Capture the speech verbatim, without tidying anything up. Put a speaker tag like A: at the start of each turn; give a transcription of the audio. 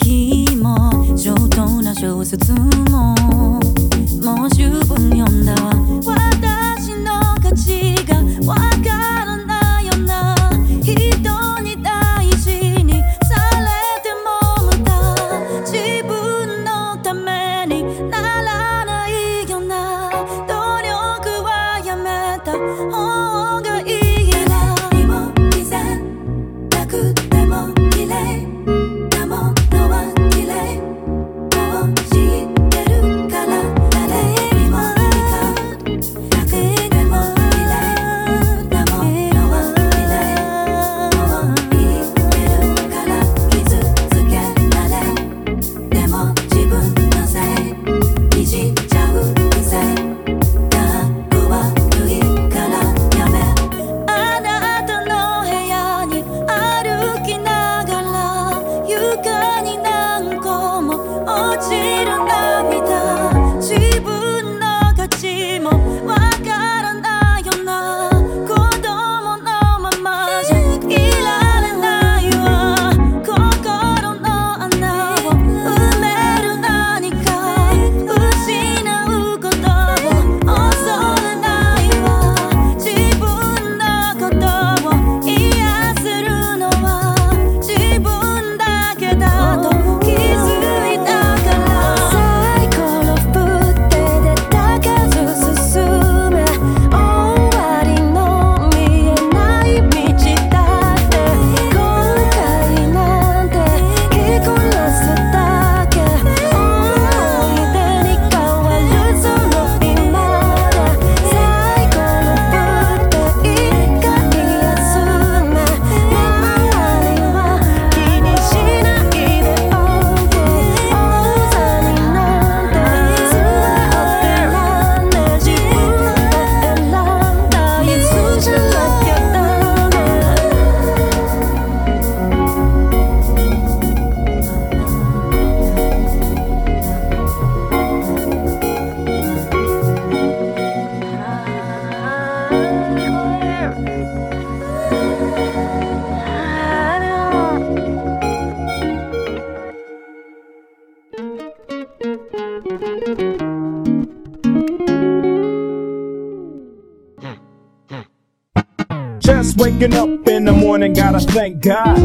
A: 日も上等な小説ももう十分読んだわ。私の価値がわからないよな。人に大事にされても無駄。自分のためにならないよな。努力はやめた方がいいや。何も見せなくても綺麗なものは綺麗。もう知ってるから誰にもいいかなくても綺麗なものは綺麗。もう言ってるから傷つけられ。でも自分のせいにしちゃう癖。学校は悪いからやめ。あなたの部屋に歩きながら床に何個も落ちる涙。自分の価値もわからないよな。子供のままじゃいられないわ。心の穴を埋める何か失うことを恐れないわ。自分のことを癒せるのは自分だけだと気づいたから。サイコロ振って出た数進め。終わりの見えない道だって。後悔なんて着こなすだけ。思い出に変わるその今で。サイコロ振って一回休め。周りは気にしないでおけ。王座になんて座ってらんね。自分で選んだいつじゃなきゃダメ。
B: Just waking up in the morning, gotta thank God.